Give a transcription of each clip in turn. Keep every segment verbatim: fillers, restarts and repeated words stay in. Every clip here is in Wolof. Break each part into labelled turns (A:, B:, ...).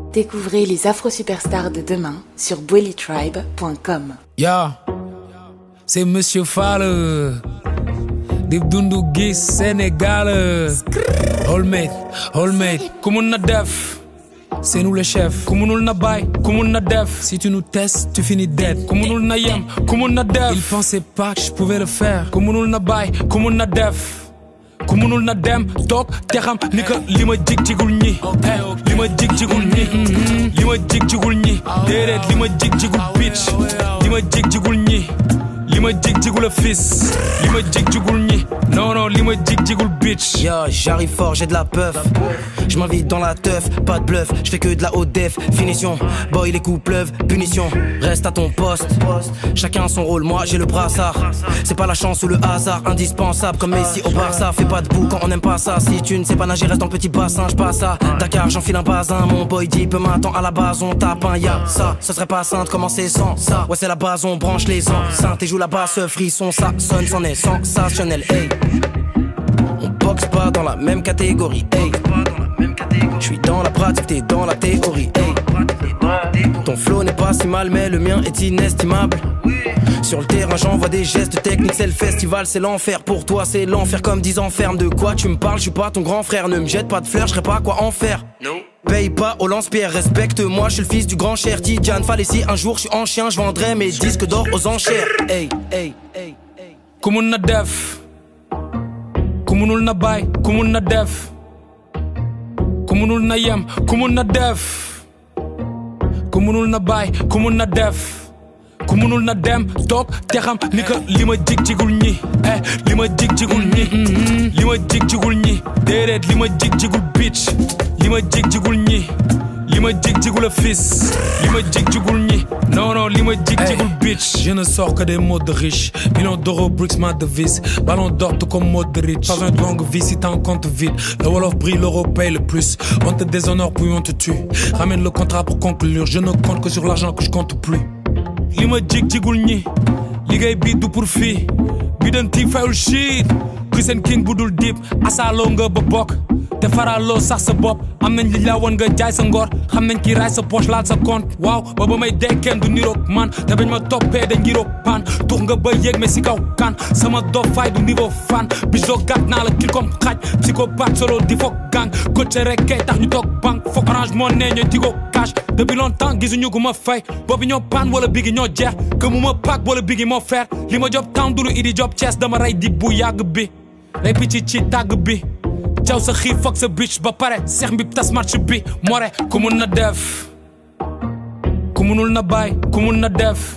A: Découvrez les Afro-Superstars de demain sur bweli tribe point com.
B: Ya, c'est Monsieur Fall Dip Doundou Guiss Sénégal. Holmate, Holmate, ku mun na def, c'est nous les chefs. Ku munul na bay, ku mun na def. Si tu nous testes, tu finis dead. Ku munul na yem, ku mun na def. Ils pensaient pas que je pouvais le faire. Ku munul na bay, ku mun na def. Ku munul na dem toog te xam ni que li ma jig jigul ñi li ma jig jigul ñi li ma jig jigul ñi déedéet li ma jig jigul bitch li ma jig jigul ñi li ma jig jigul a fils li ma jig jigul ñi non non li ma jig jigul bitch.
C: Yo, j'arrive fort, j'ai de la puff. Je m'invite dans la teuf, pas de bluff. Je fais que de la haute def, finition. Boy, les coups pleuvent, punition. Reste à ton poste. Chacun son rôle, moi j'ai le brassard. C'est pas la chance ou le hasard, indispensable comme Messi au Barça. Fais pas de boue quand on aime pas ça. Si tu ne sais pas nager, reste dans le petit bassin. J'passe ça. Dakar, j'enfile un basin. Mon boy dit peu m'attend à la base. On tape un ya. Ça, ce serait pas simple, commencer sans ça. Ouais, c'est la base, on branche les enceintes. Et joue la basse, frisson, ça sonne, c'en est sensationnel. Hey. On boxe pas dans la même catégorie, hey. J'suis dans la pratique, t'es dans la théorie, hey. Ton flow n'est pas si mal, mais le mien est inestimable. Sur le terrain, j'envoie des gestes techniques, c'est le festival, c'est l'enfer. Pour toi, c'est l'enfer, comme disent enferme. De quoi tu me parles, j'suis pas ton grand frère. Ne me jette pas de fleurs, j'serais pas quoi en faire. Paye pas au lance-pierre, respecte-moi, j'suis le fils du grand cher Tidiane. Fallait si un jour j'suis en chien, j'vendrai mes disques d'or aux enchères. Hey, hey, hey, hey.
B: Ku mun na def, ku munul na bay, ku mun na def. Ku munul na yem, ku mun na def. Ku munul na bay, ku mun na def. Ku munul na dem toog te xam ni que li ma jig jigul ñi eh li ma jig jigul ñi li ma jig jigul ñi déedéet li ma jig jigul bitch li ma jig jigul ñi li ma jig jigul a fils li ma jig jigul ñi non non li ma jig jigul bitch. Je ne sors que des mots de riches. Millions d'euros, bricks, ma devise. Ballon d'or tout comme Modric. Pas un de longue vie si t'as un compte vide. Le Wolof brille, l'euro paye le plus. On te déshonore puis on te tue. Ramène le contrat pour conclure. Je ne compte que sur l'argent que je compte plus. Li ma jig jigul ñi liggéey bi du pour fii bi den tii fayul shit Christian King bu dul dip asaaloo nga ba bokk te faraloo sax sa bopp am nañ li la woon nga jaay sa ngor xam nañ ki raay sa poche laal sa compte waaw ba ba may dee kenn du niroog man te bañ ma toppee dañ ngiroog pan tux nga ba yéeg mais si kaw kan sama dof fay du niveau fan bis doo gàtt naa la kil comme xaj psychopathe solo di foog gang coaché rek kay tax ñu toog banque foog orange moo nee ñooy tigo cash depuis longtemps gisuñu gu ma fay boobu ñoo pan wala bigi ñoo jeex que mu ma paak wala bigi moo fer li ma job town du lu idi job Thiès dama rey di bu yàgg bi lay picc ci tàgg bi jaw sa xiif foog sa bitch ba pare seex mbib tas marché bi more ku mun na def ku munul na bay ku mun na def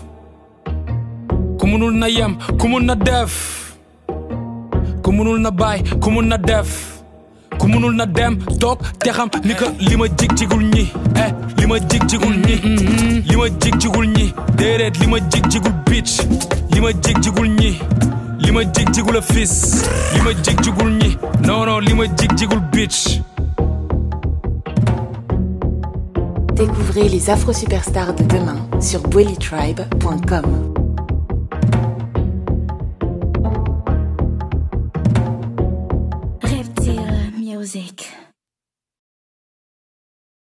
B: ku munul na yem ku mun na def ku munul na bay ku mun na def ku munul na dem toog te xam ni que li ma jig jigul ñi eh li ma jig jigul ñi li ma jig jigul ñi déedéet li ma jig jigul bitch li ma jig jigul ñi li ma jig jigul a fils li ma jig jigul ñi non non li ma jig jigul bitch.
A: Découvrez les Afro-Superstars de demain sur bweli tribe point com.